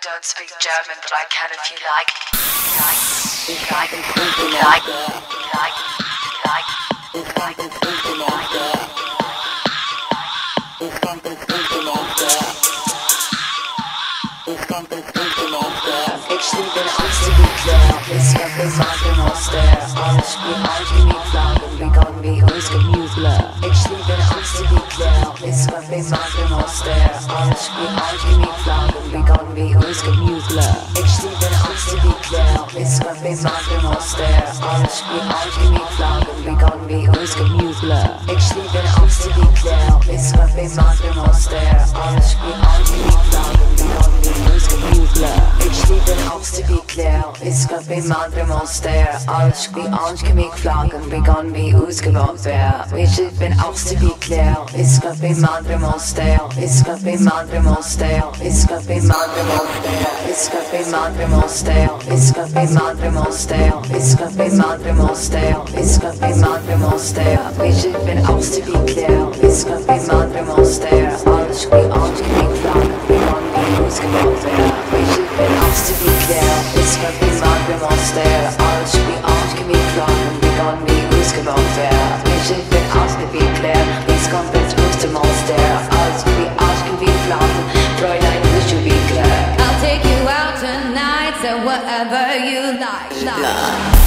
don't speak German, but I can if you like. Ich liebe Angst, die klar, es gab Besagen aus der Alchemie-Flaggen begann wie Ausgemüsler. Ich liebe Angst, die klar, es gab Besagen aus der Alchemie-Flaggen begann wie Ausgemüsler. Ich liebe Angst, die klar, es gab Besagen aus der Alchemie-Flaggen begann wie Ausgemüsler. Ich liebe Angst, die klar, es gab Besagen aus der Alchemie-Flaggen begann wie Ausgemüsler. Ich liebe Angst, die klar, es gab im anderen aus der Alchemie-Flaggen begann wie ausgebaut wär. Ich liebe Angst, die klar, es gab im anderen aus der, es gab im anderen aus der, es gab im anderen aus der, es gab im anderen aus der, es gab im anderen aus der, es gab im anderen aus der, es gab im anderen aus der. Ich liebe Angst, die klar, es gab im anderen aus der Alchemie-Flaggen begann wie ausgebaut wär. Ich liebe Angst, die klar, es gab im anderen aus der Alchemie-Flaggen begann wie ausgebaut wär. Ich liebe Angst, die klar, es kommt jetzt aus dem aus der Alchemie-Flaggen, Fräulein, wish you be klar. I'll take you out tonight, so whatever you like.